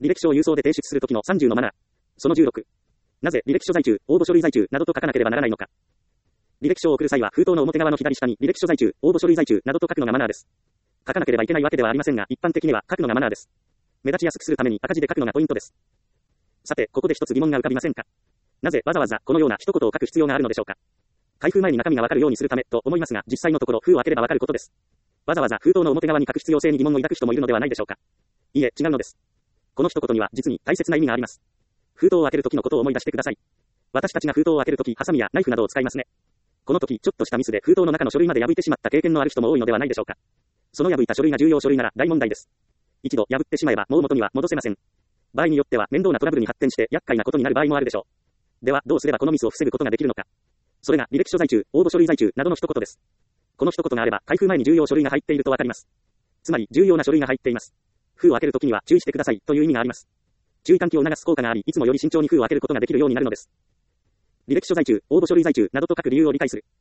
履歴書を郵送で提出するときの30のマナー。その16。なぜ履歴書在中、応募書類在中などと書かなければならないのか。履歴書を送る際は封筒の表側の左下に履歴書在中、応募書類在中などと書くのがマナーです。書かなければいけないわけではありませんが、一般的には書くのがマナーです。目立ちやすくするために赤字で書くのがポイントです。さて、ここで一つ疑問が浮かびませんか。なぜわざわざこのような一言を書く必要があるのでしょうか。開封前に中身がわかるようにするためと思いますが、実際のところ封を開ければわかることです。わざわざ封筒の表側に書く必要性に疑問を抱く人もいるのではないでしょうか。いいえ、違うのです。この一言には実に大切な意味があります。封筒を開けるときのことを思い出してください。私たちが封筒を開けるとき、ハサミやナイフなどを使いますね。この時、ちょっとしたミスで封筒の中の書類まで破いてしまった経験のある人も多いのではないでしょうか。その破いた書類が重要書類なら大問題です。一度破ってしまえばもう元には戻せません。場合によっては面倒なトラブルに発展して厄介なことになる場合もあるでしょう。では、どうすればこのミスを防ぐことができるのか。それが履歴書在中、応募書類在中などの一言です。この一言があれば、開封前に重要書類が入っているとわかります。つまり、重要な書類が入っています。封を開けるときには注意してくださいという意味があります。注意喚起を促す効果があり、いつもより慎重に封を開けることができるようになるのです。履歴書在中、応募書類在中などと書く理由を理解する。